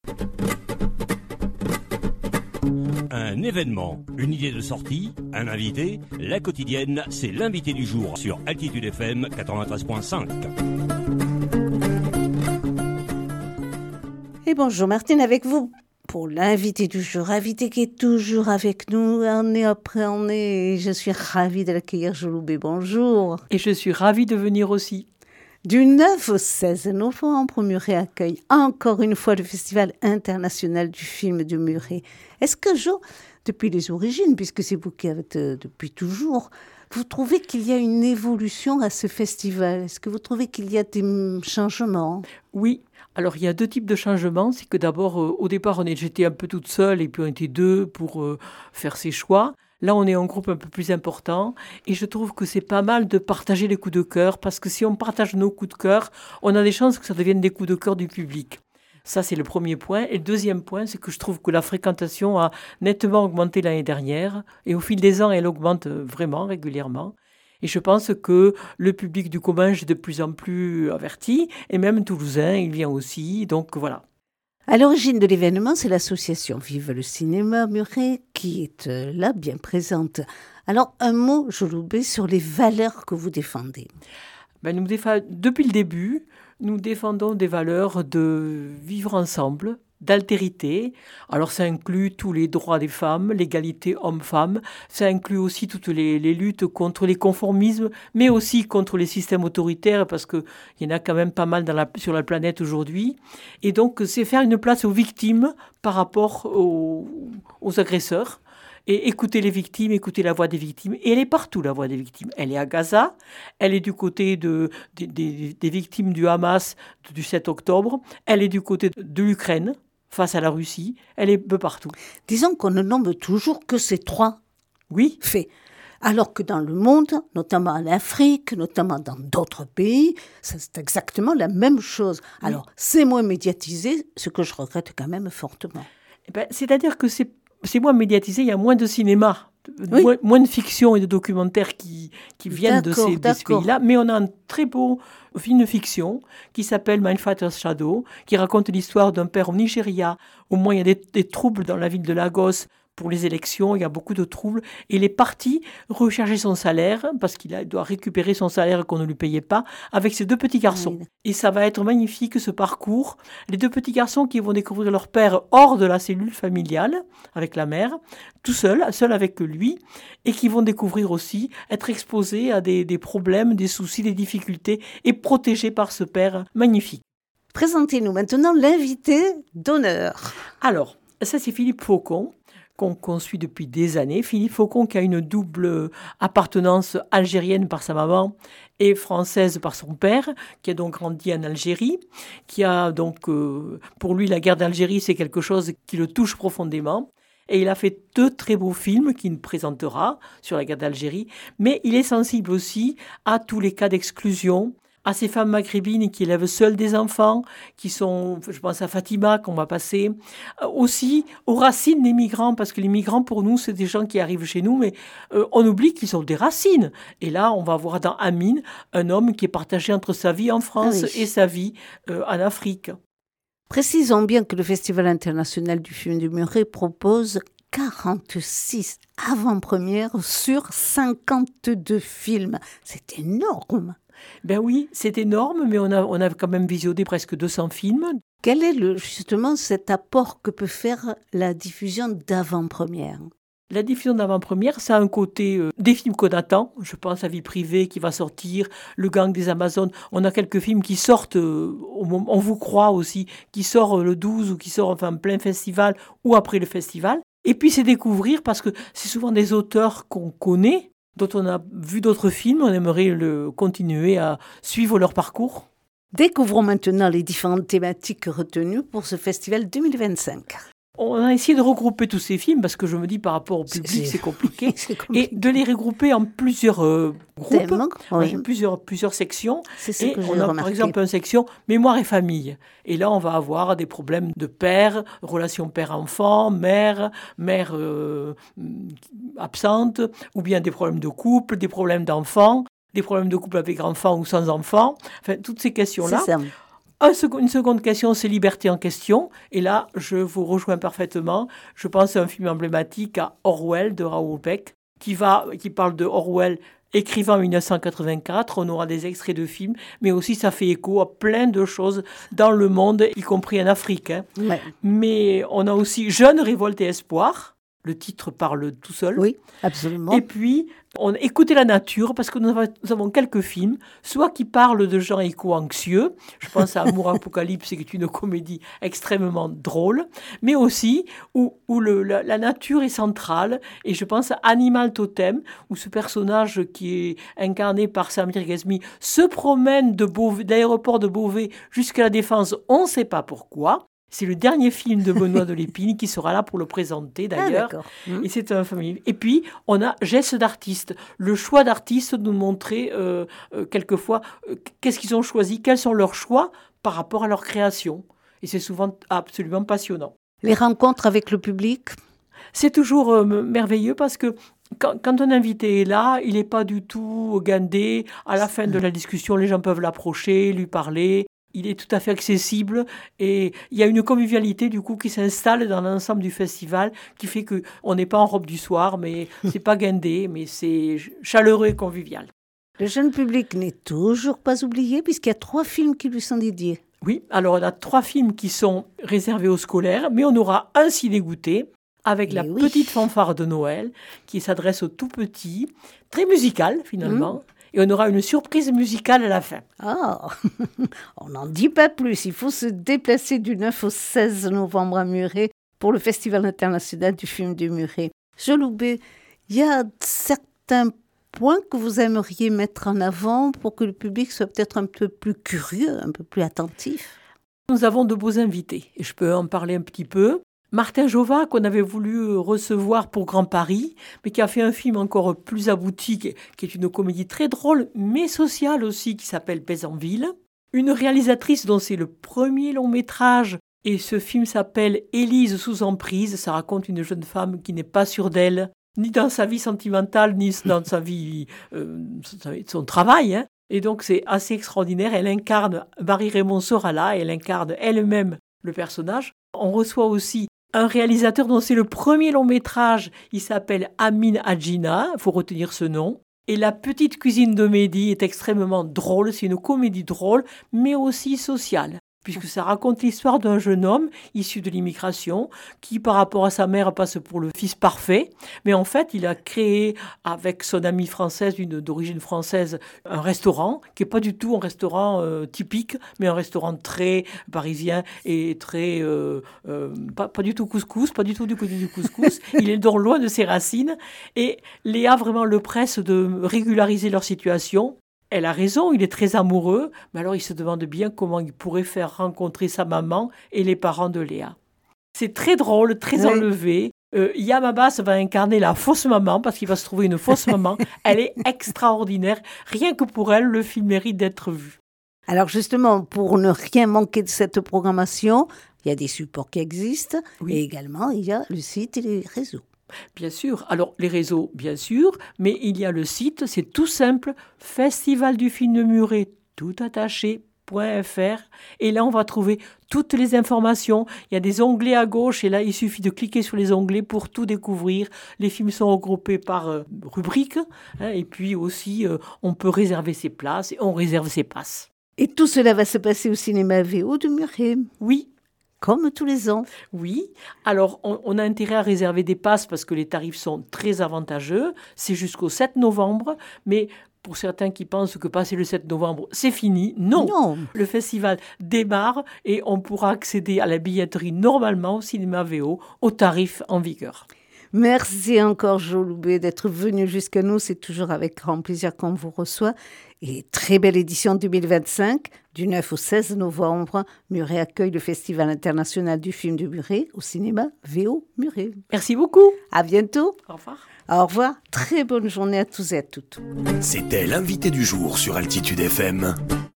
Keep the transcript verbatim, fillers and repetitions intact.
Un événement, une idée de sortie, un invité, la quotidienne, c'est l'invité du jour sur Altitude F M quatre-vingt-treize virgule cinq. Et bonjour Martine avec vous pour l'invité du jour, invité qui est toujours avec nous année après année. Et je suis ravie de l'accueillir, Joloubé, bonjour. Et je suis ravie de venir aussi. Du neuf au seize novembre, Muret accueille encore une fois le Festival international du film de Muret. Est-ce que, Jo, depuis les origines, puisque c'est vous qui êtes euh, depuis toujours, vous trouvez qu'il y a une évolution à ce festival? Est-ce que vous trouvez qu'il y a des changements? Oui. Alors, il y a deux types de changements. C'est que d'abord, euh, au départ, on est, j'étais un peu toute seule et puis on était deux pour euh, faire ses choix. Là, on est en groupe un peu plus important et je trouve que c'est pas mal de partager les coups de cœur parce que si on partage nos coups de cœur, on a des chances que ça devienne des coups de cœur du public. Ça, c'est le premier point. Et le deuxième point, c'est que je trouve que la fréquentation a nettement augmenté l'année dernière et au fil des ans, elle augmente vraiment régulièrement. Et je pense que le public du Comminges est de plus en plus averti et même toulousain, il vient aussi. Donc voilà. À l'origine de l'événement, c'est l'association Vive le cinéma Muret qui est euh, là, bien présente. Alors, un mot, Joloubé, sur les valeurs que vous défendez. Ben, nous défa- depuis le début, nous défendons des valeurs de vivre ensemble, d'altérité. Alors ça inclut tous les droits des femmes, l'égalité homme-femme. Ça inclut aussi toutes les, les luttes contre les conformismes, mais aussi contre les systèmes autoritaires, parce qu'il y en a quand même pas mal dans la, sur la planète aujourd'hui. Et donc c'est faire une place aux victimes par rapport aux, aux agresseurs. Et écouter les victimes, écouter la voix des victimes. Et elle est partout, la voix des victimes. Elle est à Gaza, elle est du côté de, de, de, des victimes du Hamas du sept octobre, elle est du côté de l'Ukraine, face à la Russie, elle est un peu partout. Disons qu'on ne nomme toujours que ces trois oui. faits. Alors que dans le monde, notamment en Afrique, notamment dans d'autres pays, c'est exactement la même chose. Oui. Alors, c'est moins médiatisé, ce que je regrette quand même fortement. Eh ben, c'est-à-dire que c'est C'est moins médiatisé, il y a moins de cinéma, oui. moins, moins de fiction et de documentaires qui, qui viennent de ces, de ces pays-là. Mais on a un très beau film de fiction qui s'appelle My Father's Shadow, qui raconte l'histoire d'un père au Nigeria. Au moins, il y a des, des troubles dans la ville de Lagos pour les élections, il y a beaucoup de troubles. Et il est parti recharger son salaire, parce qu'il a, doit récupérer son salaire qu'on ne lui payait pas, avec ses deux petits garçons. Oui. Et ça va être magnifique, ce parcours. Les deux petits garçons qui vont découvrir leur père hors de la cellule familiale, avec la mère, tout seul, seul avec lui, et qui vont découvrir aussi, être exposés à des, des problèmes, des soucis, des difficultés, et protégés par ce père magnifique. Présentez-nous maintenant l'invité d'honneur. Alors, ça c'est Philippe Faucon, qu'on, qu'on suit depuis des années. Philippe Faucon qui a une double appartenance algérienne par sa maman et française par son père, qui a donc grandi en Algérie, qui a donc, euh, pour lui, la guerre d'Algérie, c'est quelque chose qui le touche profondément. Et il a fait deux très beaux films qu'il nous présentera sur la guerre d'Algérie, mais il est sensible aussi à tous les cas d'exclusion, à ces femmes maghrébines qui élèvent seules des enfants, qui sont, je pense à Fatima qu'on va passer, aussi aux racines des migrants, parce que les migrants pour nous c'est des gens qui arrivent chez nous, mais euh, on oublie qu'ils ont des racines. Et là on va voir dans Amine un homme qui est partagé entre sa vie en France ah oui. et sa vie euh, en Afrique. Précisons bien que le Festival international du film de Muret propose quarante-six avant-premières sur cinquante-deux films. C'est énorme. Ben oui, c'est énorme, mais on a, on a quand même visionné presque deux cents films. Quel est le, justement cet apport que peut faire la diffusion d'avant-première ? La diffusion d'avant-première, ça a un côté euh, des films qu'on attend. Je pense à Vie privée qui va sortir, Le gang des Amazones. On a quelques films qui sortent, euh, au moment, on vous croit aussi, qui sortent le douze ou qui sortent enfin plein festival ou après le festival. Et puis c'est découvrir parce que c'est souvent des auteurs qu'on connaît, dont on a vu d'autres films, on aimerait le continuer à suivre leur parcours. Découvrons maintenant les différentes thématiques retenues pour ce festival deux mille vingt-cinq. On a essayé de regrouper tous ces films, parce que je me dis par rapport au public, c'est, c'est, compliqué, c'est compliqué, et de les regrouper en plusieurs euh, groupes, Thème, oui. plusieurs, plusieurs sections. C'est ce et que j'ai on a remarqué. Par exemple une section mémoire et famille. Et là, on va avoir des problèmes de père, relation père-enfant, mère, mère euh, absente, ou bien des problèmes de couple, des problèmes d'enfants, des problèmes de couple avec enfants ou sans enfants. Enfin, toutes ces questions-là. Un second, une seconde question, c'est Liberté en question. Et là, je vous rejoins parfaitement. Je pense à un film emblématique, à Orwell de Raoul Peck, qui, va, qui parle de Orwell, écrivain en dix-neuf cent quatre-vingt-quatre. On aura des extraits de films, mais aussi ça fait écho à plein de choses dans le monde, y compris en Afrique. Hein. Ouais. Mais on a aussi Jeune, révolte et espoir. Le titre parle tout seul. Oui, absolument. Et puis, on écoutez la nature, parce que nous avons, nous avons quelques films, soit qui parlent de gens éco-anxieux, je pense à Amour Apocalypse, qui est une comédie extrêmement drôle, mais aussi où, où le, la, la nature est centrale, et je pense à Animal Totem, où ce personnage qui est incarné par Samir Ghazmi se promène de Beauvais, de l'aéroport de Beauvais jusqu'à la Défense, on ne sait pas pourquoi. C'est le dernier film de Benoît de Lépine qui sera là pour le présenter d'ailleurs. Ah, mmh. Et c'est un famille. Et puis, on a Geste d'artiste. Le choix d'artistes nous montrer euh, euh, quelquefois euh, qu'est-ce qu'ils ont choisi, quels sont leurs choix par rapport à leur création. Et c'est souvent absolument passionnant. Les rencontres avec le public ? C'est toujours euh, merveilleux parce que quand, quand un invité est là, il n'est pas du tout gandé. À la fin de la discussion, les gens peuvent l'approcher, lui parler. Il est tout à fait accessible et il y a une convivialité du coup qui s'installe dans l'ensemble du festival qui fait qu'on n'est pas en robe du soir, mais c'est pas guindé, mais c'est chaleureux et convivial. Le jeune public n'est toujours pas oublié puisqu'il y a trois films qui lui sont dédiés. Oui, alors on a trois films qui sont réservés aux scolaires, mais on aura un ciné-goûté avec et la oui. petite fanfare de Noël qui s'adresse aux tout petits, très musical finalement. Mmh. Et on aura une surprise musicale à la fin. Ah, on n'en dit pas plus. Il faut se déplacer du neuf au seize novembre à Muret pour le Festival international du film de Muret. Joloubé, il y a certains points que vous aimeriez mettre en avant pour que le public soit peut-être un peu plus curieux, un peu plus attentif. Nous avons de beaux invités et je peux en parler un petit peu. Martin Jova, qu'on avait voulu recevoir pour Grand Paris, mais qui a fait un film encore plus abouti, qui est une comédie très drôle, mais sociale aussi, qui s'appelle Pézanville. Une réalisatrice dont c'est le premier long métrage, et ce film s'appelle Élise sous emprise. Ça raconte une jeune femme qui n'est pas sûre d'elle, ni dans sa vie sentimentale, ni dans sa vie, euh, son travail. Hein. Et donc c'est assez extraordinaire. Elle incarne, Marie-Raymond Sorala, elle incarne elle-même le personnage. On reçoit aussi un réalisateur dont c'est le premier long métrage, il s'appelle Amin Adjina, il faut retenir ce nom. Et La petite cuisine de Mehdi est extrêmement drôle, c'est une comédie drôle, mais aussi sociale. Puisque ça raconte l'histoire d'un jeune homme issu de l'immigration qui, par rapport à sa mère, passe pour le fils parfait. Mais en fait, il a créé, avec son amie française, une, d'origine française, un restaurant qui n'est pas du tout un restaurant euh, typique, mais un restaurant très parisien et très... Euh, euh, pas, pas du tout couscous, pas du tout du côté du couscous. Il est donc loin de ses racines. Et Léa vraiment le presse de régulariser leur situation. Elle a raison, il est très amoureux, mais alors il se demande bien comment il pourrait faire rencontrer sa maman et les parents de Léa. C'est très drôle, très oui. enlevé. Euh, Yam Abbas va incarner la fausse maman parce qu'il va se trouver une fausse maman. Elle est extraordinaire. Rien que pour elle, le film mérite d'être vu. Alors justement, pour ne rien manquer de cette programmation, il y a des supports qui existent oui. et également il y a le site et les réseaux. Bien sûr. Alors, les réseaux, bien sûr, mais il y a le site, c'est tout simple, Festival du film de Muret, tout attaché, .fr. Et là, on va trouver toutes les informations. Il y a des onglets à gauche et là, il suffit de cliquer sur les onglets pour tout découvrir. Les films sont regroupés par euh, rubrique hein, et puis aussi, euh, on peut réserver ses places et on réserve ses passes. Et tout cela va se passer au cinéma V O de Muret. Oui. Comme tous les ans. Oui. Alors, on, on a intérêt à réserver des passes parce que les tarifs sont très avantageux. C'est jusqu'au sept novembre. Mais pour certains qui pensent que passer le sept novembre, c'est fini. Non. non. Le festival démarre et on pourra accéder à la billetterie normalement au cinéma V O aux tarifs en vigueur. Merci encore, Joloubé, d'être venu jusqu'à nous. C'est toujours avec grand plaisir qu'on vous reçoit. Et très belle édition deux mille vingt-cinq. Du neuf au seize novembre, Muret accueille le Festival international du film de Muret au cinéma V O Muret. Merci beaucoup. À bientôt. Au revoir. Au revoir. Très bonne journée à tous et à toutes. C'était l'invité du jour sur Altitude F M.